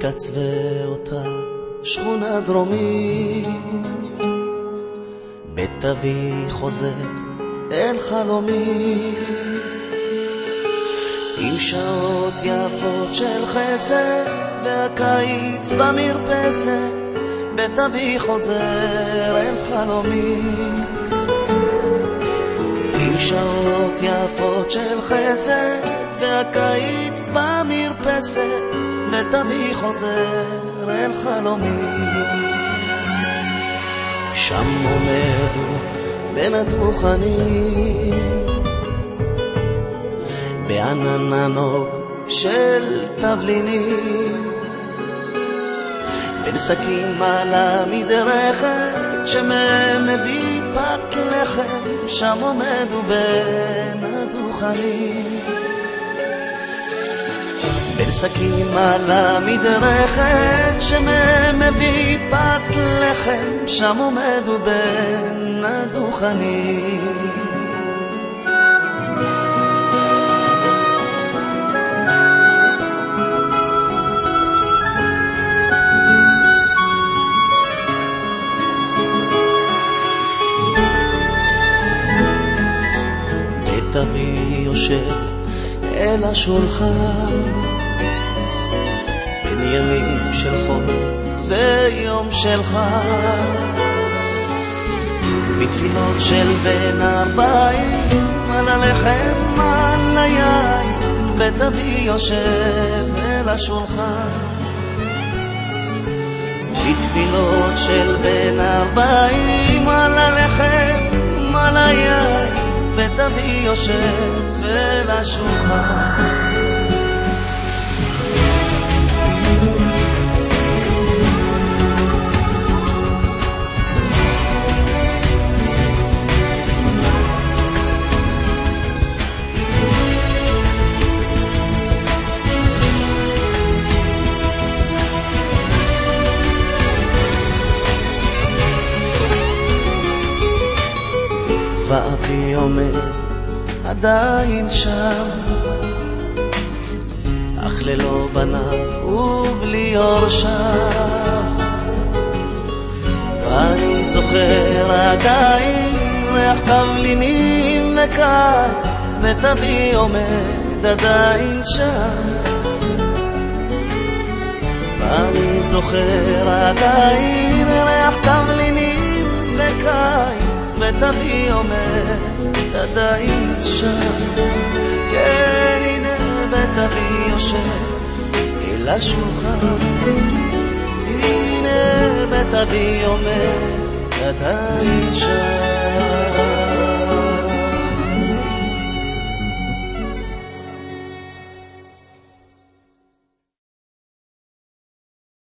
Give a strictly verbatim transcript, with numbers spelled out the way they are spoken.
בקצווי אותה שכונה דרומית, בית אבי חוזר אל חלומי, עם שעות יפות של חסד והקיץ במרפסת, בית אבי חוזר אל חלומי, עם שעות יפות של חסד והקיץ במרפסת, בית אבי חוזר אל חלומי. שם עומדו בין הדוכנים בענן ענוג של תבלינים, בין שקים על המדרכת שמהם מביא פת לחם, שם עומדו בין הדוכנים, בין שקים על המדרכת שמהם מביא פת לחם, שם עומדו בין הדוכנים. בית אבי יושב אל השולחן, בין ימים של חול ויום של חג, בתפילות של בין ארבעים, על הלחם על היין, בית אבי יושב אל השולחן, בתפילות של בין ארבעים, על הלחם על היין, בית אבי יושב אל השולחן. ואבי עומד עדיין שם, אך ללא בניו ובלי יורשיו, ואני זוכר עדיין ריח תבלינים וקיץ, בית אבי עומד עדיין שם, ואני זוכר עדיין ריח תבלינים וקיץ, בית אבי עומד עדיין שם. כן, הנה בית אבי יושב אל השולחן, הנה בית אבי עומד עדיין שם.